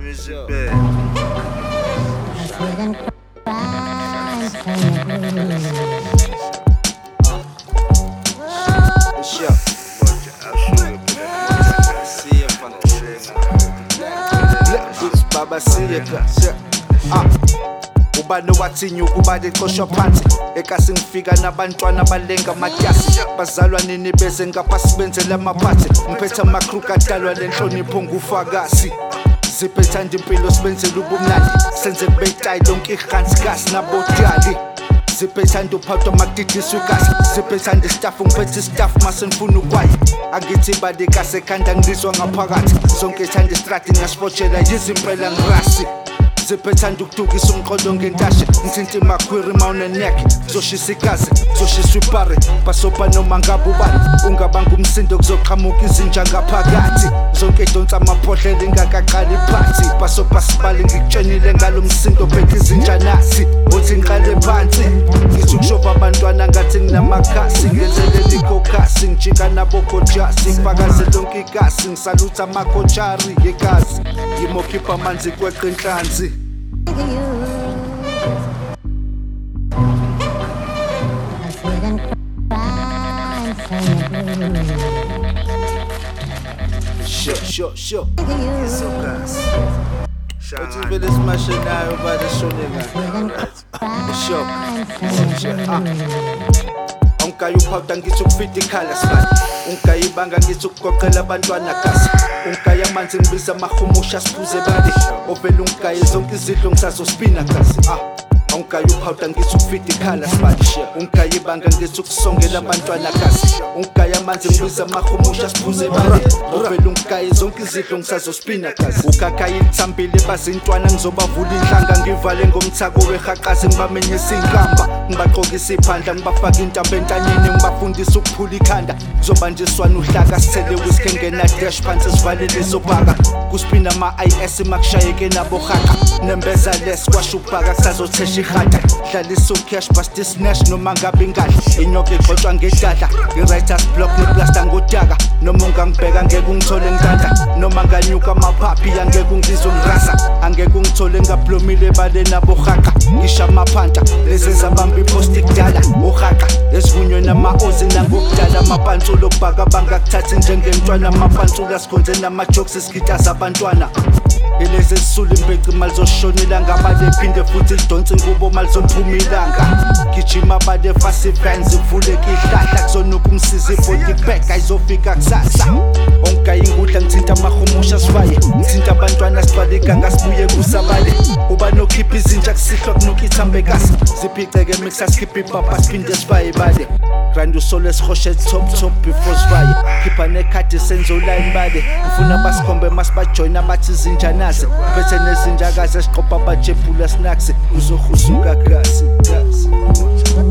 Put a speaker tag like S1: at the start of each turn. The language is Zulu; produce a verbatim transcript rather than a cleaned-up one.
S1: music bed. Baba siyeka ah ubani wathinyu kubade qoshwa phansi ekasi ngifika nabantwana balenga matyasi bazalwa nini beze ngapha sibenzele amaphathi ngiphetha amacrew kadalwa lenhlonipho ngufakasi ziphethanda impilo sibenzele ubumnandi senze kubetayi lonke ihansi kasi nabotyali ziphethanda uphathwa makudidiswa ikasi ziphethanda istaff ngiphethe istaff masenifuna ukwayi angithi bade kase khanda ngizwa ngaphakathi zonke ithanda istrati ngasifotshela yizimpela ngirasi ziphethanda ukudukisa umqondo ngentashe ngithinta imakhwiri mawune neck zoshisa igazi zoshisa ipare basopa noma ngabe ubani ungabanga umsindo kuzoqhamuka izinja ngaphakathi zonke idonsa amaphohlela ingakaqali phansi basopa sibali ngikutshenile ngalo msindo bheka izinja nasi uthi ngiqale phansi ngithi ukushova abantwana ngathi nginamakhasi ngenzelele ikhokhasi ngijika nabo kojasi ngifakaze lonke igasi ngisalutha amakhotshari yegazi ngimokhipha amanzi kweqa inhlanzi Sure, sure, sure. So guys, what you feel is smashing now by the show nigga. Sure, sure. Ah, unkayi uphatha ngithi ukufita ikhala smart. Unkayi ibanga ngithi ukugoqela abantwana kasi. Unkayi amanzi ngibiza amahumusha siphuze bali. Ovela unkayi zonke izidlo ngisazospina kasi. Ah. Unkayi uphatha ngithi ukufita ikhala smart. Unkayi ibanga ngithi ukusongela abantwana kasi. Unkayi amanzi ngibiza amahumusha siphuze bali. Ovela unkayi zonke izidlo ngisazospina kasi. Ukhakhayi ithambile bazintwana ngizobavula inhlanga ngivale ngomthako wehaqazi ngibamenyisa inkamba. Ngibaqokisa iphandla ngibafaka intambo entanyeni ngibafundisa ukuphula ikhanda kuzobanjiswana uhlaka sithele whisky ngena dash phansi sivalele sobhaka kuspina ama-I S makushayeke nabo haqa nembeza les kwashubhaka kusazothesha ihata dlalisa ucash basti snash noma ngabe ingadla inyoka igxotshwa ngedadla i-writers block neplasta ngodaka noma ungangibheka angeke ungithole ngidanda noma nganyuka amaphaphi angeke ungizwe ngirasa angeke ungithole ngablomile ebale nabo haqa ngisha amaphanta lezi zabamba iposti kudala uhaqa esivunywe nama-ozi nangokudala amapantsulo okubhaka bangakuthathi njengemntwana amapantsulo asikhonze nama-jokes esigitaza abantwana ilezi ezisula imbeci imali zoshonela ngabale phinde futhi lidonse ingubo mali zophuma ilanga gijima abale fasivans ivuleke ihlahla kuzonuka umsizi ibody back ayizofika kusasa onkayi ingudla ngithinta amahumusha sifaye ngithinta abantwana sibalika ngasibuye kusabale uba nokhipha izinja kusihlwa kunuka ithambe kasi ziphiceke mixa sikhipha ipapa siphinde sifaye bale grind usole sihoshe top top before sifaye khipha nekhadi senze uline bale ngifuna basikhombe masibajoyina bathi izinja nazi bese nezinjakazi esiqopha abajephula snacks uzohusuka kasi kasi